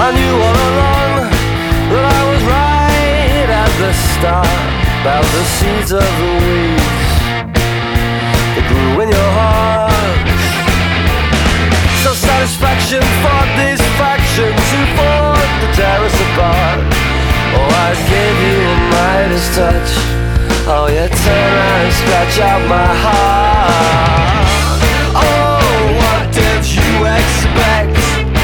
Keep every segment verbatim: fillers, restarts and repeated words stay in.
I knew all along that I was right at the start about the seeds of the weeds that grew in your heart. So satisfaction fought these factions who fought to tear us apart. Oh, I gave you a Midas touch. Oh, you turn around and scratch out my heart. Oh, what did you expect?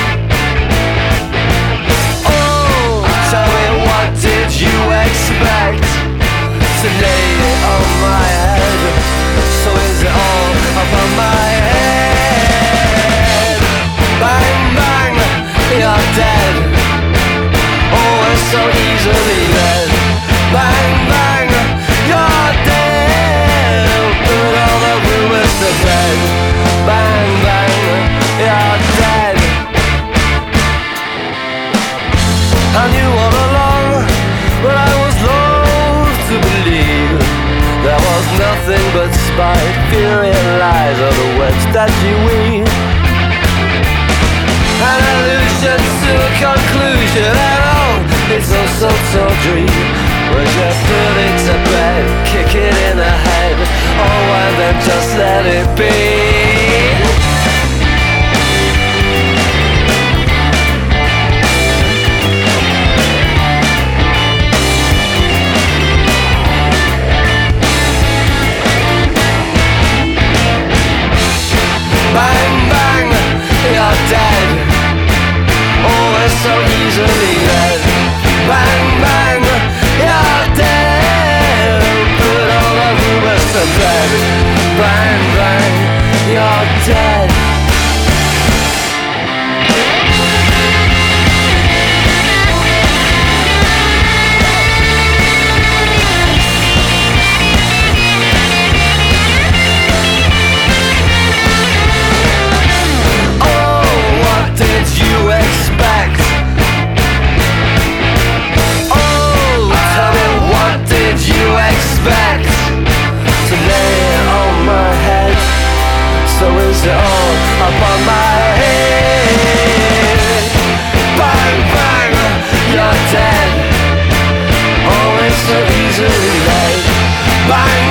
Oh, tell me, what did you expect? To lay it on my head. So is it all up on my head? Bang, bang, you're dead. Oh, it's so easily led. Bang, bang, you're dead. Put all the rumors to bed. Bang, bang, you're dead. I knew all along, but I was loath to believe there was nothing but spite, fury and lies are the webs that you weave. An illusion to a conclusion, and oh, it's no so-so dream. When you put it to bed, kick it in the head. Oh, and then just let it be. Bang, bang, you're dead. Oh, it's so easily led. Bang, bang, you're dead. Put all the rumors to bed. Bang, bang, you're dead. Is it all up on my head? Bang, bang, you're dead. Oh, it's so easily laid. Bang,